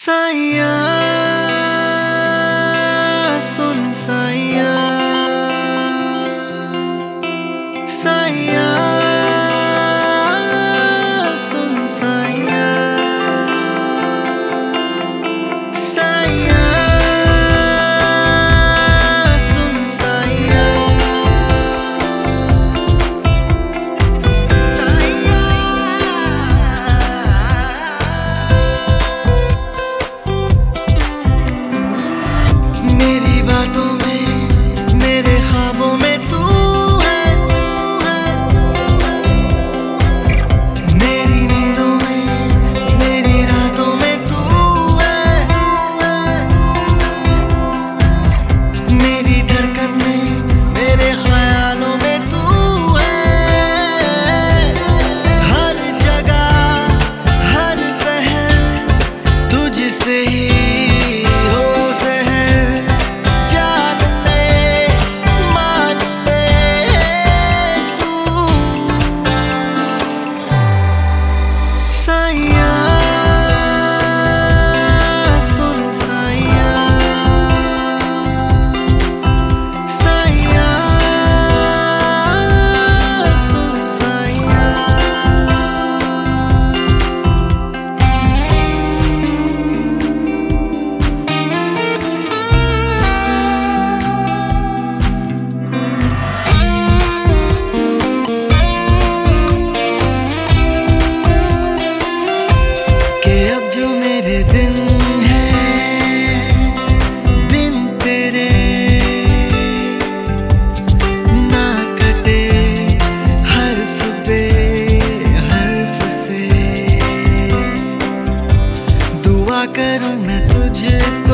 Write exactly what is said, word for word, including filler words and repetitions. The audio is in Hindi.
साइया सुन साइया साइया सुन साइया साइया सुन साइया मेरी बातों में मेरे ख्वाबों में तू है, मेरी नींदों में मेरी रातों में तू है, मेरी धड़कन में मेरे ख्यालों में तू है, हर जगह हर पहर तुझसे ही दिन है बिन तेरे ना कटे हर्फ पे हर्फ से दुआ करूं मैं तुझको।